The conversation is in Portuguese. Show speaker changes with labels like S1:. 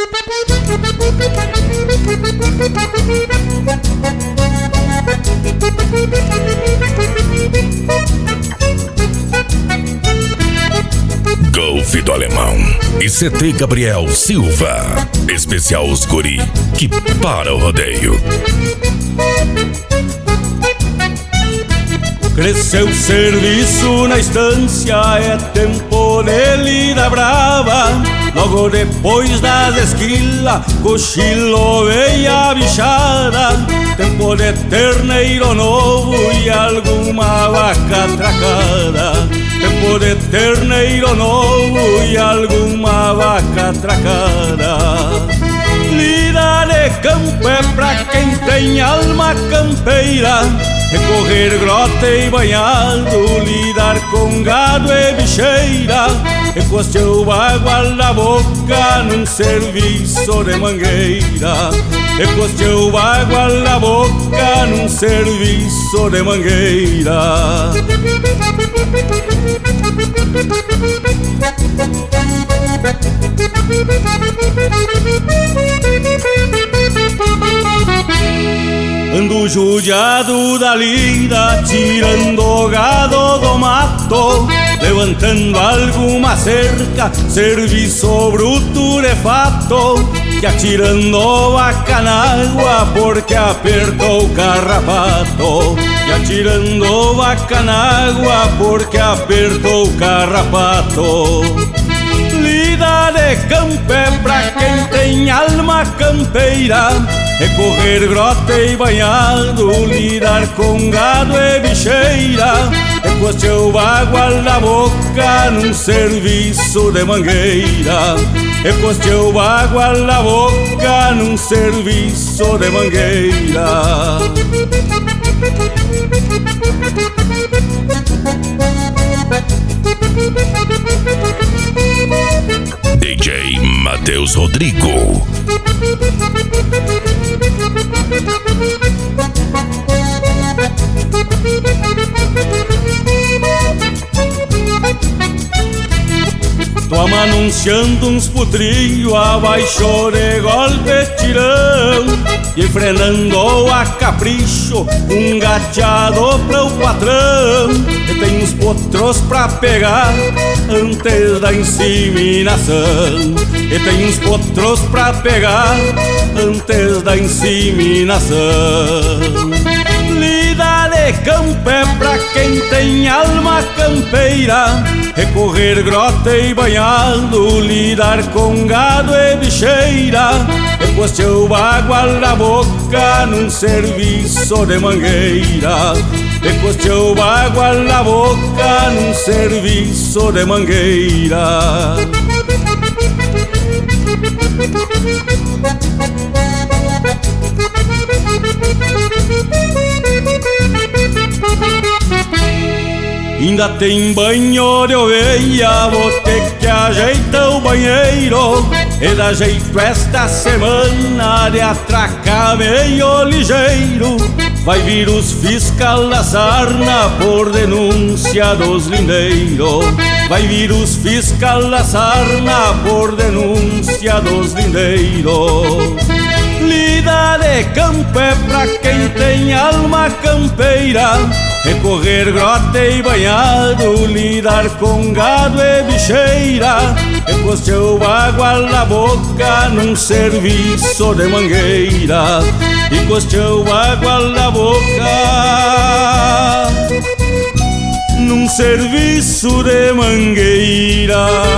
S1: Golfe do Alemão e CT Gabriel Silva. Especial os guri que para o rodeio.
S2: Cresceu o serviço na estância, é tempo de lida brava. Logo depois das esquilas, cochilo e a bichada. Tempo de terneiro novo e alguma vaca atracada. Tempo de terneiro novo e alguma vaca atracada. Lida de campo é pra quem tem alma campeira. Recorrer grota e banhado, lidar com gado e bicheira. Encosteu água na boca num serviço de mangueira. Encosteu água na boca num serviço de mangueira. Ando judiado da lida, tirando gado do mato, levantando alguma cerca, serviço bruto de fato, e atirando vaca na água porque apertou o carrapato. E atirando vaca na água porque apertou o carrapato. Lida de campo é pra quem tem alma campeira. Recorrer grota e banhado, lidar com gado e bicheira. Encosteu água na boca num serviço de mangueira. Encosteu água na boca num serviço de mangueira.
S1: DJ Matheus Rodrigo.
S2: Toma anunciando uns putrilhos abaixo de golpe tirão, e frenando a capricho um gateado para o patrão. E tem uns potros pra pegar antes da inseminação. E tem uns potros pra pegar antes da inseminação. Lida de campo é pra quem tem alma campeira. Recorrer grota e banhado, lidar com gado e bicheira. Encosteu água na boca num serviço de mangueira. Encosteu água na boca num serviço de mangueira. Ainda tem banho de oveia, vou ter que ajeitar o banheiro. E dá jeito esta semana de atracar meio ligeiro. Vai vir os fiscal da sarna por denúncia dos lindeiros. Vai vir os fiscal da sarna por denúncia dos lindeiros. Lida de campo é pra quem tem alma campeira. Recorrer grota e banhado, lidar com gado e bicheira. Encosteu água na boca num serviço de mangueira. Encosteu água na boca num serviço de mangueira.